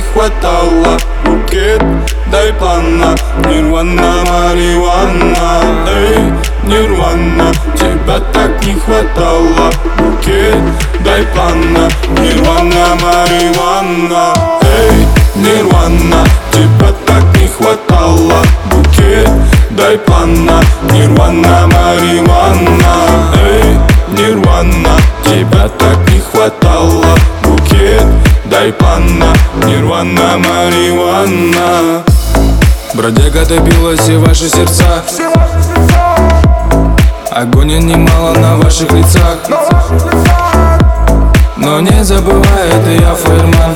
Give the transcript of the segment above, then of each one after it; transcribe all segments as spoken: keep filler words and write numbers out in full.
хватало. Букет, дай плана, нирвана, марихуана. Эй, нирвана, тебя так не хватало. Букет, дай плана, нирвана, марихуана. Эй, нирвана, тебя так не хватало. Букет, дай плана, нирвана, марихуана. Эй, нирвана, тебя так не хватало. Букет, дай плана, нирвана, марихуана. Бродяга добилась и ваши сердца. Огонь немало на ваших лицах. Но не забывай, это я фаерман.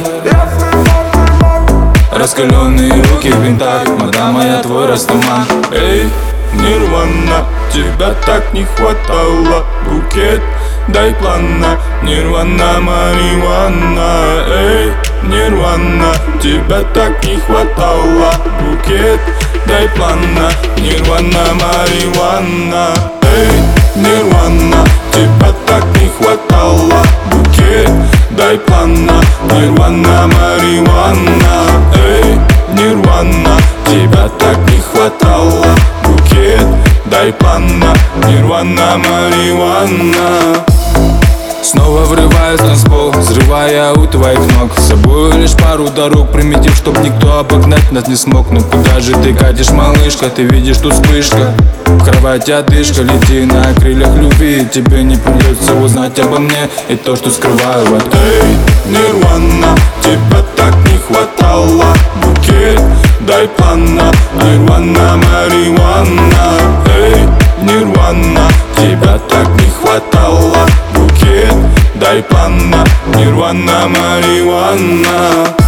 Раскаленные руки в винтах, мадам моя, твой растаман. Эй, нирвана, тебя так не хватало. Букет, дай плана, нирвана, марихуана. Эй, нирвана, тебя так не хватало. Букет, дай плана, нирвана, марихуана. Эй, нирвана, тебя так не хватало. Букет, дай плана, нирвана, марихуана. Эй, нирвана, тебя так не хватало. Букет, дай плана, нирвана, марихуана. Снова врываюсь на танцпол, взрывая у твоих ног. С собой лишь пару дорог примитив, чтоб никто обогнать нас не смог. Но куда же ты катишь, малышка? Ты видишь, тут вспышка. В кровати одышка, лети на крыльях любви. Тебе не придется узнать обо мне и то, что скрываю в ответ. Эй, нирвана, тебя так не хватало. Букет, дай плана, нирвана, марихуана. Эй, нирвана, тебя так не хватало. Букет, дай плана, нирвана, марихуана.